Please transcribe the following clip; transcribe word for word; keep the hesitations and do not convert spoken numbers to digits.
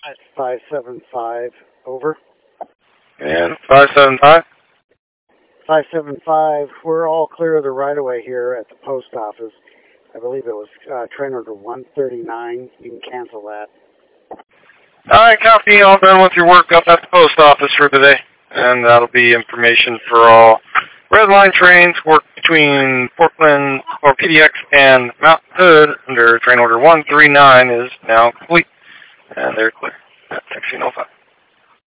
five seven five, over. And five seven five? five seven five, we're all clear of the right-of-way here at the post office. I believe it was uh, train order one thirty-nine. You can cancel that. All right, copy. All done with your work up at the post office for today. And that'll be information for all Red Line trains work between Portland or P D X and Mount Hood under train order one thirty-nine is now complete. And they're clear at sixteen oh five.